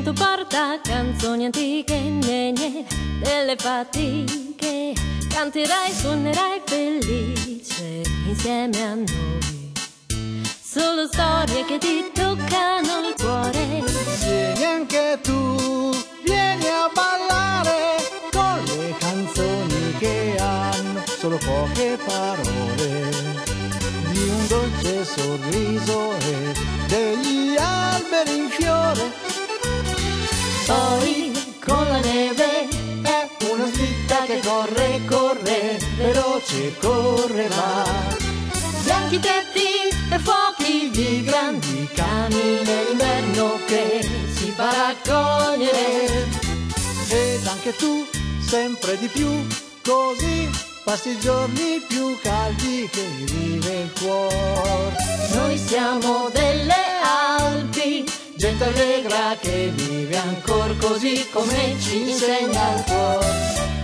vento porta canzoni antiche, delle fatiche. Canterai, suonerai felice insieme a noi. Solo storie che ti toccano il cuore. Vieni anche tu, vieni a ballare con le canzoni che hanno solo poche parole, di un dolce sorriso e degli alberi in fiore. Poi con la neve È una slitta che corre, corre, veloce correrà. bianchi tetti e fuochi di grandi cani nell'inverno che si fa raccogliere. Ed anche tu, sempre di più, così passi i giorni più caldi che vive il cuore. Noi siamo delle Alpi, gente allegra che vive ancora così come ci insegna il cuore.